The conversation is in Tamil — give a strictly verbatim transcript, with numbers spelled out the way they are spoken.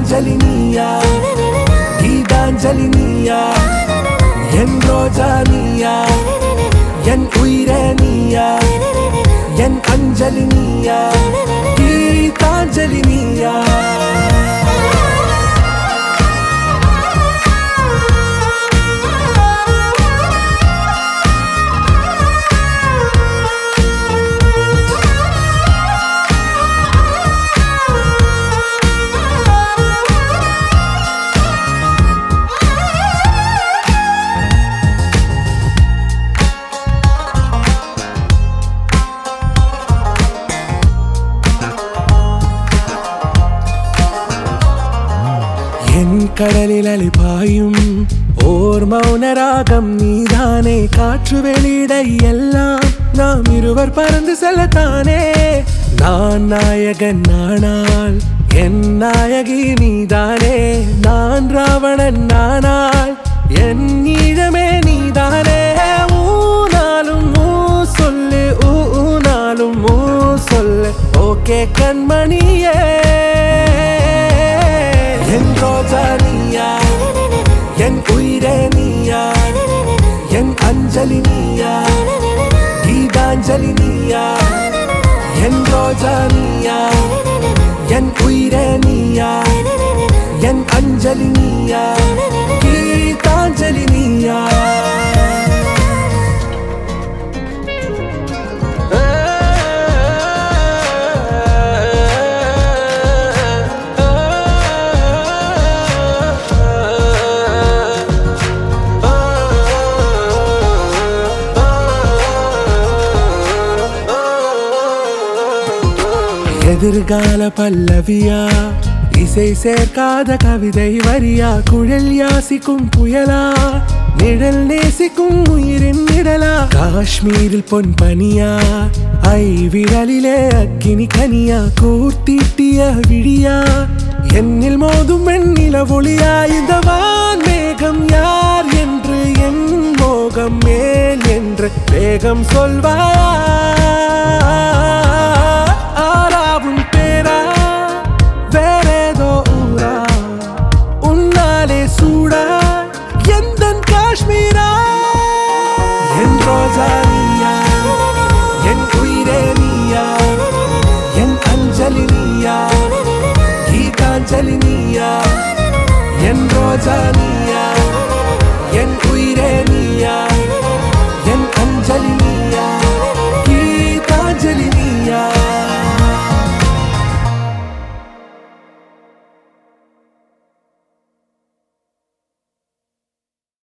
கீதாஞ்சலி நீயா கீதாஞ்சலி நீயா என் ரோஜா நீயா என் உயிரே நீயா என் அஞ்சலி நீயா கீதாஞ்சலி நீயா என் கடலில் அலிபாயும் ஓர் மௌன ராகம் நீதானே காற்று வெளியிட எல்லாம் நாம் இருவர் பறந்து செல்லத்தானே நான் நாயகன் நானால் என் நாயகி நீதானே நான் ராவணன் நானால் என் ஈழமே நீதானே ஊனாலும் ஊ சொல்லு ஊனாலும் ஊ சொல்லு ஓகே கண்மணியே என் ரோஜா நீயா என் உயிரே நீயா என் அஞ்சலி நீயா கீதாஞ்சலி நீயா என் ரோஜா நீயா என் உயிரே நீயா என் அஞ்சலி நீயா கீதாஞ்சலி நீயா எதிர்கால பல்லவியா இசை சேர்க்காத கவிதை வரியா குழல் யாசிக்கும் புயலா நிழல் நேசிக்கும் உயிரின் நிழலா காஷ்மீரில் பொன் பனியா ஐ விரலிலே அக்கினி கனியா கூர்த்தீட்டிய விழியா என்னில் மோதும் வெண்ணில ஒளியா இந்த வான் மேகம் யார் என்று என் மோகம் மேல் என்று வேகம் சொல்வாயா ஆராவும் பேரா வேறேதோ ஊரா உன்னாலே சூடா எந்தன் காஷ்மீரா என் ரோஜா நீயா என் உயிரே நீயா என் அஞ்சலி நீயா கீதாஞ்சலி நீயா என் ரோஜா நீயா என்